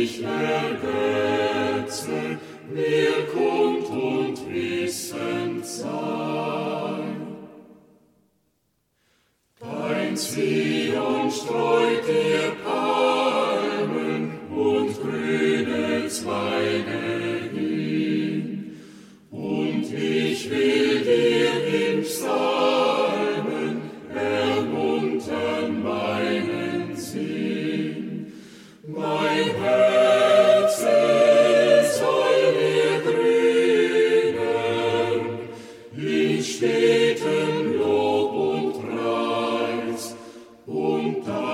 sich ergötze, mir kommt und wissend sei. Dein Zion streut dir Palmen und grüne Zweige hin, und ich will dir im Psalmen ermuntern meinen Sinn. Mein Herze soll dir grünen in stetem Lob und Preis, und